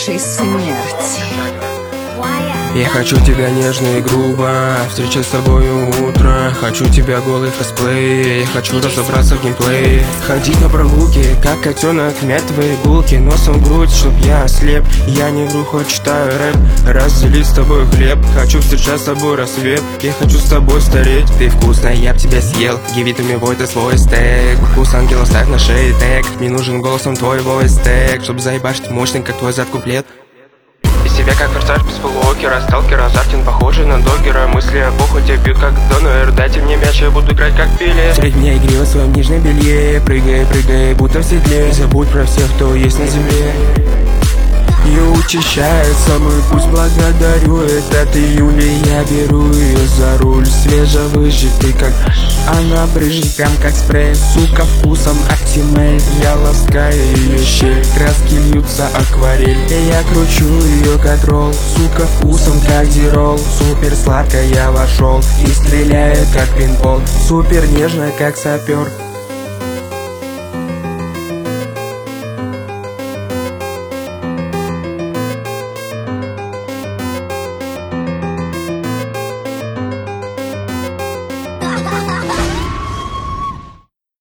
нашей смерти. Я хочу тебя нежно и грубо, встречать с тобою утро. Хочу тебя голый в косплее, я хочу разобраться в геймплее. Ходить на прогулки, как котенок, мять твои булки носом в грудь, чтоб я ослеп. Я не вру, хоть читаю рэп, разделить с тобой хлеб. Хочу встречать с тобой рассвет, я хочу с тобой стареть. Ты вкусная, я б тебя съел, гивитами вой ты свой стейк. Вкус ангела ставь на шее тег, мне нужен голосом твой войс-тег, чтоб заебашить мощный, как твой зад куплет. Из себя как форсаж без фуллокера, сталкер азартен, похожий на доггера. Мысли о похоти бьют как донор, дайте мне мяч, я буду играть как Пеле. Встреть меня игриво в своем нижнем белье, прыгай, прыгай, будто в седле. Забудь про всех, кто есть на земле. И учащает самый пусть, благодарю этот июль. Я беру ее за руль, свежевыжатый, как она брызжет, прям как спрей. Сука, вкусом актимель, я ласкаю ее щель. Краски льются акварель, и я кручу ее как ролл. Сука, вкусом как дирол, супер сладко я вошел и стреляет как пинбол. Супер нежно как сапер.